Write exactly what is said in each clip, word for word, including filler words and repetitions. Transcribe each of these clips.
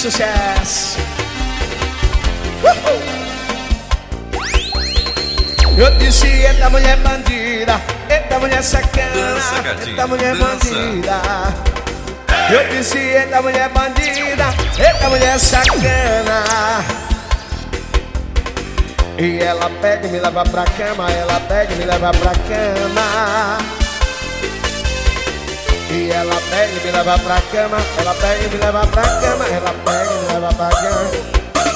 sucesso. Uhul. Eu disse, eita mulher bandida, eita mulher sacana, Dança, gatinho, eita mulher dança. bandida. Eu disse, eita mulher bandida, eita mulher sacana. E ela pega e me leva pra cama, ela pega e me leva pra cama. E ela pega e me leva pra cama, ela pega e me leva pra cama, ela pega e me leva pra cama.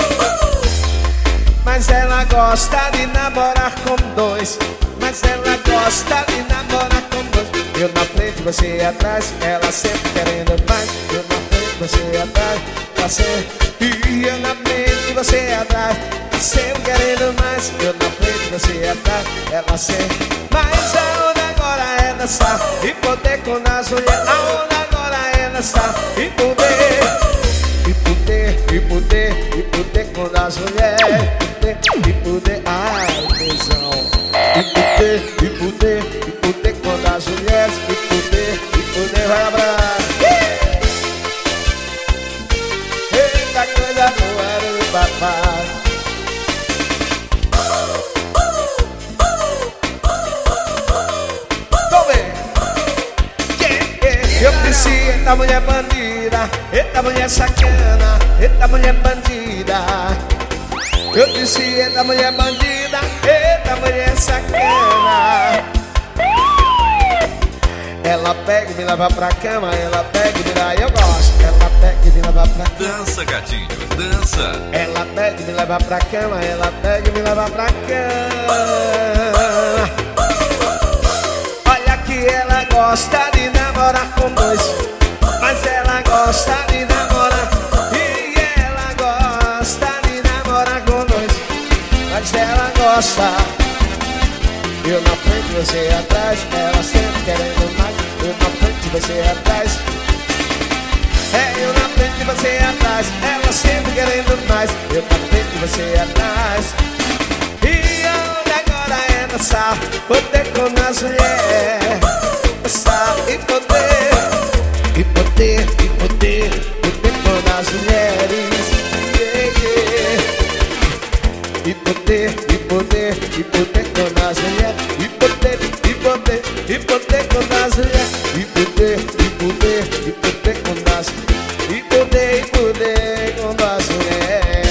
Mas ela gosta de namorar com dois, mas ela gosta de namorar com dois. Eu na frente, você atrás, ela sempre querendo mais. Eu na frente, você atrás, ela sempre. E eu na frente, você atrás, sempre querendo mais. Eu na frente, você atrás, ela sempre. Mas a onda agora é dançar e poder com as mulheres. A onda agora é dançar e poder, e poder, e poder, e poder com as mulheres. E poder, ai tesão. E poder, e poder, e poder com as mulheres. E poder, e poder, vai abraço. Eita coisa boa do papai. Eu disse, eita mulher bandida, eita mulher sacana, eita mulher bandida. Eu disse, eita mulher bandida, eita mulher sacana. Ela pega e me leva pra cama, ela pega e me leva, eu gosto. Ela pega e me leva pra cama. Dança, gatinho, dança. Ela pega e me leva pra cama, ela pega e me leva pra cama. Olha que ela gosta de namorar com dois, mas ela gosta de namorar. E ela gosta de namorar com dois, mas ela gosta. Eu na frente, você atrás, ela sempre querendo mais. Eu na frente, você atrás. É, eu na frente, você atrás, ela sempre querendo mais. Eu na frente, você atrás. E onde agora é dançar, poder com as mulheres. Dançar e poder, e poder, e poder, poder com as mulheres. Yeah, yeah. E poder, e poder, e poder com as mulheres. E poder, e poder, e poder com as mulheres. E poder, e poder, e poder com as mulheres. E poder, e poder com as mulheres.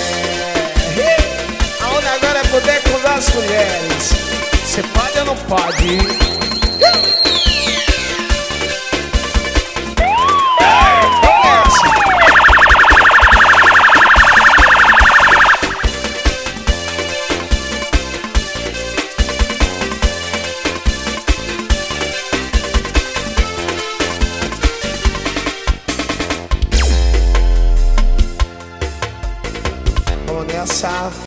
A onda agora é poder com as mulheres. Você pode ou não pode?